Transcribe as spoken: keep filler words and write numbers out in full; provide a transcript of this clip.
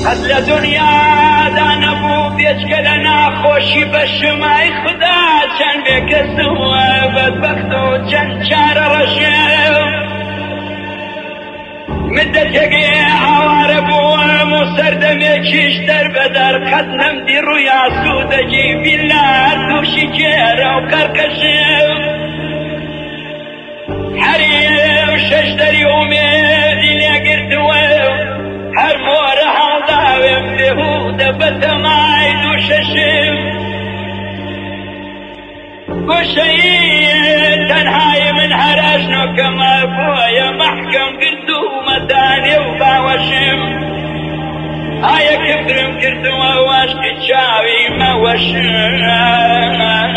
هەز لە دنیادا نەبوو بێچکە لە ناخۆشی بەشمای خدا چەند بێکەسەوە بەدبەخت و چەند چارە ڕەشێ مدەتێگێ ئاوارە بووم و سەردەمێکیش دەربەدەر قەت نەمدی ڕووی ئاسوودەگی بیلا تووشی جێرە و کەرکەشێ هەریێ شەش دەری ئومێدی لێگرتووە هەر مۆرە هەڵداوێم بێهودە بەتەمای دوو شەشم گۆشەی تەنهای من هەراژنۆکەمە بۆیە مەحکەم کردومە دانێ و باوەشم ئایا کفرم کردووە واشکی چاوی مەوەشم